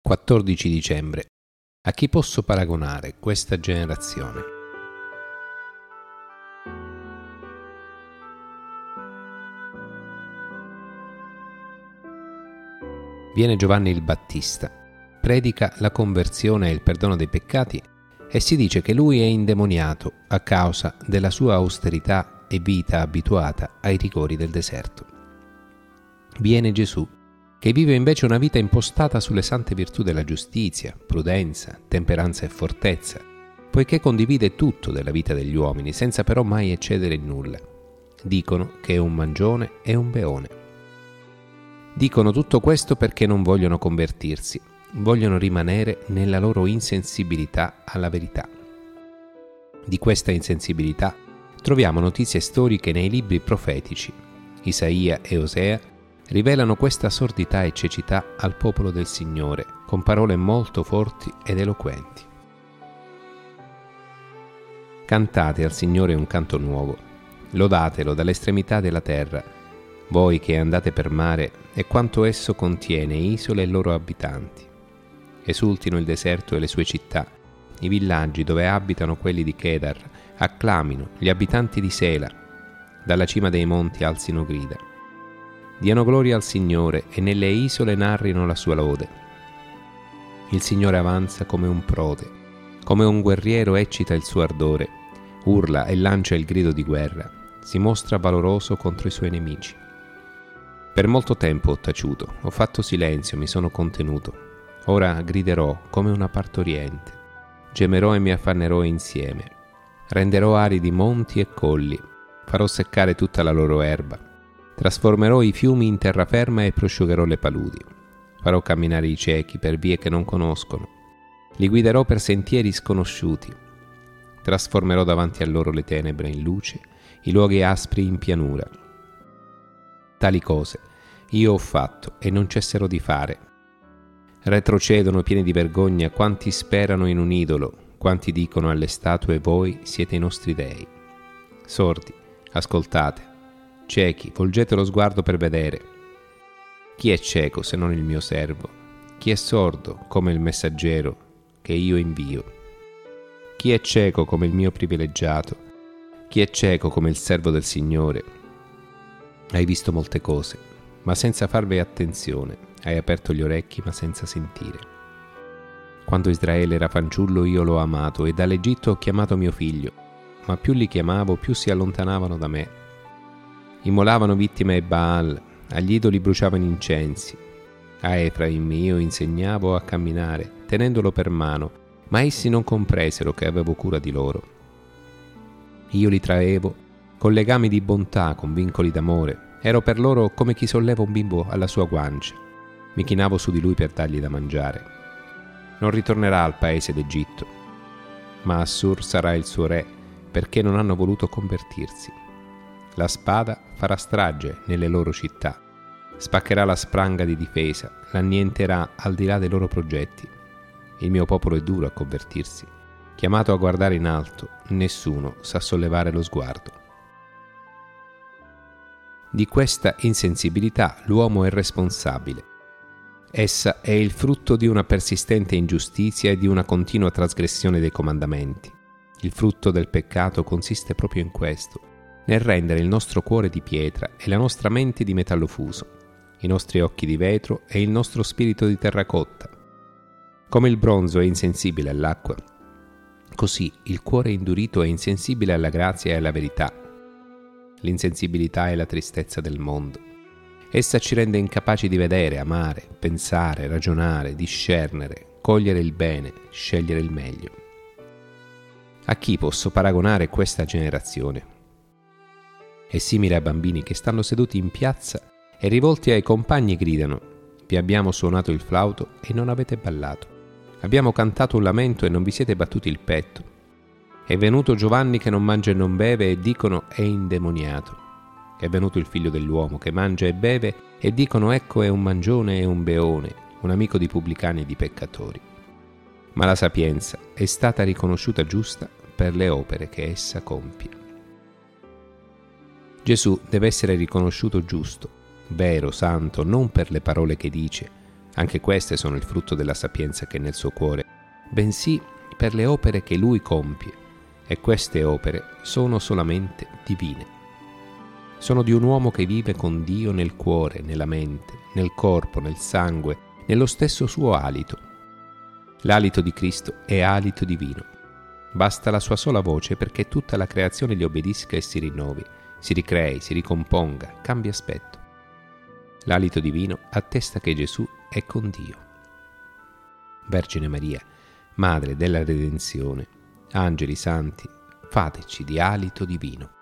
14 dicembre. A chi posso paragonare questa generazione? Viene Giovanni il Battista, predica la conversione e il perdono dei peccati e si dice che lui è indemoniato a causa della sua austerità e vita abituata ai rigori del deserto. Viene Gesù, che vive invece una vita impostata sulle sante virtù della giustizia, prudenza, temperanza e fortezza, poiché condivide tutto della vita degli uomini, senza però mai eccedere in nulla. Dicono che è un mangione e un beone. Dicono tutto questo perché non vogliono convertirsi, vogliono rimanere nella loro insensibilità alla verità. Di questa insensibilità troviamo notizie storiche nei libri profetici. Isaia e Osea rivelano questa sordità e cecità al popolo del Signore con parole molto forti ed eloquenti. Cantate al Signore un canto nuovo, lodatelo dall'estremità della terra, voi che andate per mare e quanto esso contiene, isole e loro abitanti. Esultino il deserto e le sue città, i villaggi dove abitano quelli di Kedar, acclamino gli abitanti di Sela, dalla cima dei monti alzino grida. Diano gloria al Signore e nelle isole narrino la sua lode. Il Signore avanza come un prode, come un guerriero eccita il suo ardore, urla e lancia il grido di guerra, si mostra valoroso contro i suoi nemici. Per molto tempo ho taciuto, ho fatto silenzio, mi sono contenuto. Ora griderò come una partoriente, gemerò e mi affannerò insieme. Renderò aridi monti e colli, farò seccare tutta la loro erba. Trasformerò i fiumi in terraferma e prosciugherò le paludi. Farò camminare i ciechi per vie che non conoscono. Li guiderò per sentieri sconosciuti. Trasformerò davanti a loro le tenebre in luce, i luoghi aspri in pianura. Tali cose io ho fatto e non cesserò di fare. Retrocedono pieni di vergogna quanti sperano in un idolo, quanti dicono alle statue voi siete i nostri dei. Sordi, ascoltate. Ciechi, volgete lo sguardo per vedere. Chi è cieco se non il mio servo? Chi è sordo come il messaggero che io invio? Chi è cieco come il mio privilegiato? Chi è cieco come il servo del Signore? Hai visto molte cose, ma senza farvi attenzione. Hai aperto gli orecchi, ma senza sentire. Quando Israele era fanciullo io l'ho amato e dall'Egitto ho chiamato mio figlio, ma più li chiamavo più si allontanavano da me. Immolavano vittime ai Baal, agli idoli bruciavano incensi. A Efraim io insegnavo a camminare, tenendolo per mano, ma essi non compresero che avevo cura di loro. Io li traevo con legami di bontà, con vincoli d'amore. Ero per loro come chi solleva un bimbo alla sua guancia. Mi chinavo su di lui per dargli da mangiare. Non ritornerà al paese d'Egitto, ma Assur sarà il suo re, perché non hanno voluto convertirsi. La spada farà strage nelle loro città, spaccherà la spranga di difesa, l'annienterà al di là dei loro progetti. Il mio popolo è duro a convertirsi, chiamato a guardare in alto, nessuno sa sollevare lo sguardo. Di questa insensibilità l'uomo è responsabile. Essa è il frutto di una persistente ingiustizia e di una continua trasgressione dei comandamenti. Il frutto del peccato consiste proprio in questo, nel rendere il nostro cuore di pietra e la nostra mente di metallo fuso, i nostri occhi di vetro e il nostro spirito di terracotta. Come il bronzo è insensibile all'acqua, così il cuore indurito è insensibile alla grazia e alla verità. L'insensibilità è la tristezza del mondo. Essa ci rende incapaci di vedere, amare, pensare, ragionare, discernere, cogliere il bene, scegliere il meglio. A chi posso paragonare questa generazione? È simile a bambini che stanno seduti in piazza e rivolti ai compagni gridano: vi abbiamo suonato il flauto e non avete ballato. Abbiamo cantato un lamento e non vi siete battuti il petto. È venuto Giovanni che non mangia e non beve e dicono è indemoniato. È venuto il figlio dell'uomo che mangia e beve e dicono ecco è un mangione e un beone, un amico di pubblicani e di peccatori. Ma la sapienza è stata riconosciuta giusta per le opere che essa compie. Gesù deve essere riconosciuto giusto, vero, santo, non per le parole che dice, Anche queste sono il frutto della sapienza che è nel suo cuore, bensì per le opere che lui compie, e queste opere sono solamente divine. Sono di un uomo che vive con Dio nel cuore, nella mente, nel corpo, nel sangue, nello stesso suo alito. L'alito di Cristo è alito divino. Basta la sua sola voce perché tutta la creazione gli obbedisca e si rinnovi, si ricrei, si ricomponga, cambi aspetto. L'alito divino attesta che Gesù è con Dio. Vergine Maria, Madre della Redenzione, angeli santi, fateci di alito divino.